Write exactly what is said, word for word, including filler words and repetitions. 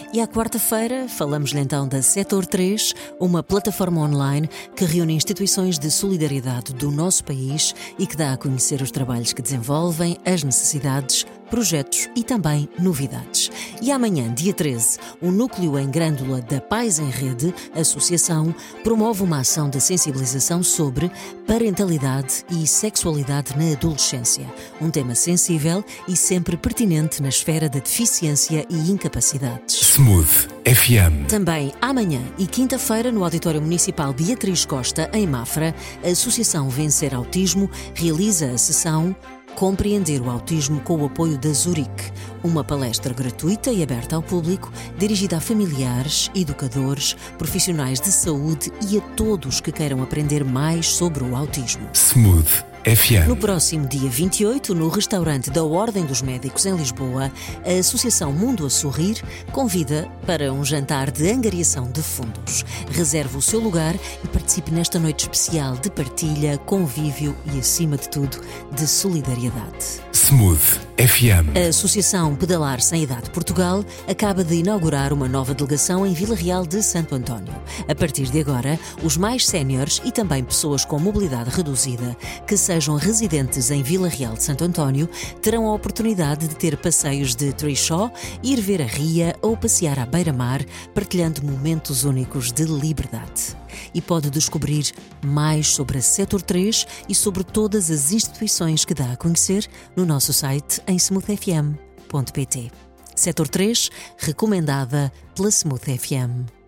E à quarta-feira falamos-lhe então da Setor três, uma plataforma online que reúne instituições de solidariedade do nosso país e que dá a conhecer os trabalhos que desenvolvem, as necessidades, projetos e também novidades. E amanhã, dia treze, o Núcleo em Grândola da Pais em Rede, associação, promove uma ação de sensibilização sobre parentalidade e sexualidade na adolescência. Um tema sensível e sempre pertinente na esfera da deficiência e incapacidades. Smooth F M. Também amanhã e quinta-feira, no Auditório Municipal Beatriz Costa, em Mafra, a Associação Vencer Autismo realiza a sessão Compreender o Autismo com o apoio da Zurique, uma palestra gratuita e aberta ao público, dirigida a familiares, educadores, profissionais de saúde e a todos que queiram aprender mais sobre o autismo. Smooth F M. No próximo dia vinte e oito, no restaurante da Ordem dos Médicos em Lisboa, a Associação Mundo a Sorrir convida para um jantar de angariação de fundos. Reserve o seu lugar e participe nesta noite especial de partilha, convívio e, acima de tudo, de solidariedade. Smooth F M. A Associação Pedalar Sem Idade Portugal acaba de inaugurar uma nova delegação em Vila Real de Santo António. A partir de agora, os mais séniores e também pessoas com mobilidade reduzida que sejam residentes em Vila Real de Santo António terão a oportunidade de ter passeios de trishaw, ir ver a ria ou passear à beira-mar, partilhando momentos únicos de liberdade. E pode descobrir mais sobre a Setor três e sobre todas as instituições que dá a conhecer no nosso site em smooth f m ponto p t. Setor três, recomendada pela Smooth F M.